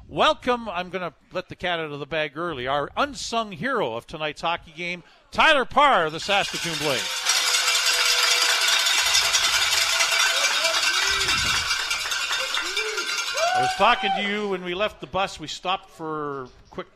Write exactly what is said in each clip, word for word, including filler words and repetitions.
Welcome, I'm going to let the cat out of the bag early, our unsung hero of tonight's hockey game, Tyler Parr of the Saskatoon Blades. I was talking to you when we left the bus. We stopped for a quick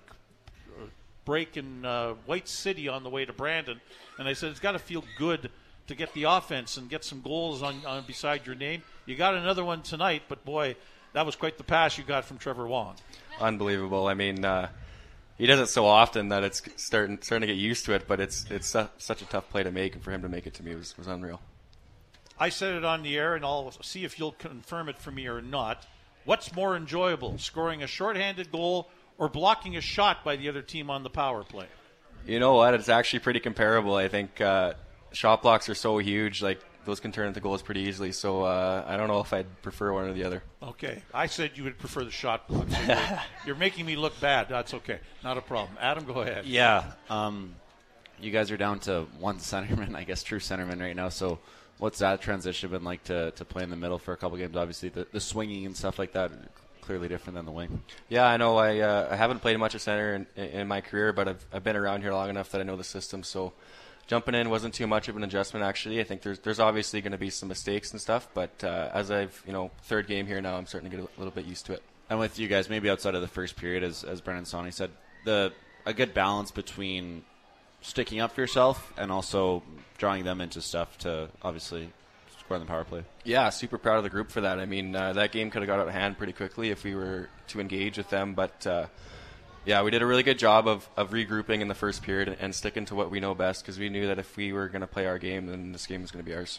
break in uh, White City on the way to Brandon, and I said it's got to feel good to get the offense and get some goals on, on beside your name. You got another one tonight, but boy, that was quite the pass you got from Trevor Wong. Unbelievable. I mean, uh, he does it so often that it's starting starting to get used to it, but it's it's su- such a tough play to make, and for him to make it to me was, was unreal. I said it on the air, and I'll see if you'll confirm it for me or not. What's more enjoyable, scoring a shorthanded goal or blocking a shot by the other team on the power play? You know what? It's actually pretty comparable. I think uh, shot blocks are so huge, like those can turn into goals pretty easily. So uh, I don't know if I'd prefer one or the other. Okay. I said you would prefer the shot block. So you're, you're making me look bad. That's okay. Not a problem. Adam, go ahead. Yeah. Um, you guys are down to one centerman, I guess, true centerman right now. So what's that transition been like to, to play in the middle for a couple games? Obviously, the, the swinging and stuff like that, clearly different than the wing. Yeah, I know. I uh, I haven't played much of center in, in my career, but I've, I've been around here long enough that I know the system. So jumping in wasn't too much of an adjustment, actually. I think there's there's obviously going to be some mistakes and stuff, but uh, as I've, you know, third game here now, I'm starting to get a little bit used to it. And with you guys, maybe outside of the first period, as as Brendan Sawney said, the a good balance between sticking up for yourself and also drawing them into stuff to obviously score on the power play. Yeah, super proud of the group for that. I mean, uh, that game could have got out of hand pretty quickly if we were to engage with them, but uh, yeah, we did a really good job of, of regrouping in the first period and, and sticking to what we know best, because we knew that if we were going to play our game, then this game was going to be ours.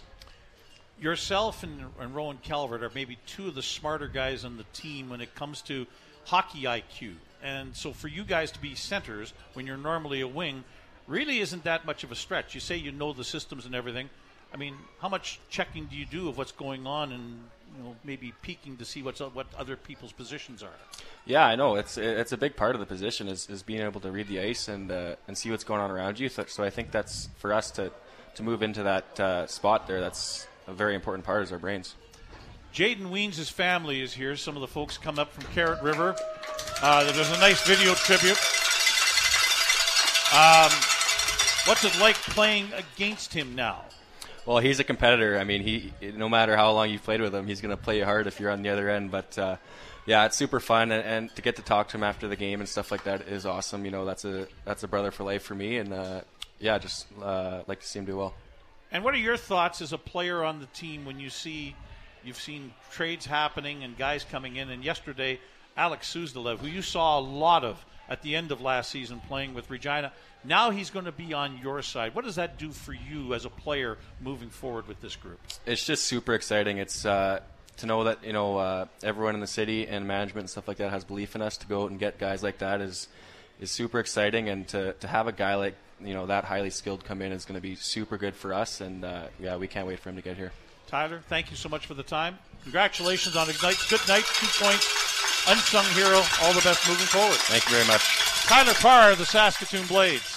Yourself and, and Rowan Calvert are maybe two of the smarter guys on the team when it comes to hockey I Q. And so for you guys to be centers when you're normally a wing really isn't that much of a stretch. You say you know the systems and everything. I mean, how much checking do you do of what's going on and, you know, maybe peeking to see what's what other people's positions are? Yeah, I know. It's it's a big part of the position is, is being able to read the ice and uh, and see what's going on around you. So I think that's, for us to, to move into that uh, spot there, that's a very important part is our brains. Jaden Weens' family is here. Some of the folks come up from Carrot River. Uh, there's a nice video tribute. Um, what's it like playing against him now? Well, he's a competitor. I mean, he no matter how long you've played with him, he's going to play you hard if you're on the other end. But uh, yeah, it's super fun, and, and to get to talk to him after the game and stuff like that is awesome. You know, that's a that's a brother for life for me, and uh, yeah, just uh, like to see him do well. And what are your thoughts as a player on the team when you see you've seen trades happening and guys coming in? And yesterday, Alex Suzdalev, who you saw a lot of at the end of last season playing with Regina, now he's going to be on your side. What does that do for you as a player moving forward with this group? It's just super exciting. It's uh, to know that, you know, uh, everyone in the city and management and stuff like that has belief in us to go out and get guys like that is is super exciting. And to, to have a guy like, you know, that highly skilled come in is going to be super good for us. And, uh, yeah, we can't wait for him to get here. Tyler, thank you so much for the time. Congratulations on a night, good night, two points, unsung hero. All the best moving forward. Thank you very much. Tyler Parr of the Saskatoon Blades.